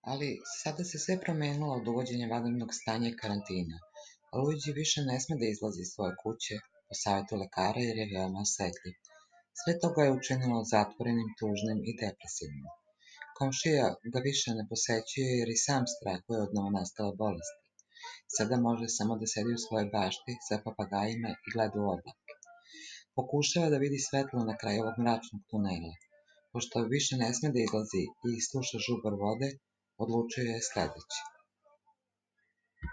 Ali sada se sve promenilo od uvođenja vanrednog stanja i karantina. Luigi više ne sme da izlazi iz svoje kuće po savjetu lekara jer je veoma osetljiv. Sve to ga je učinilo zatvorenim, tužnim i depresivnim. Komšija ga više ne posećuje jer i sam strahuje od novonastale bolesti. Sada može samo da sedi u svojoj bašti sa papagajima i gleda u oblake. Pokušava da vidi svetlo na kraju ovog mračnog tunela. Pošto više ne sme da izlazi i sluša žubor vode, odlučio je sledeće.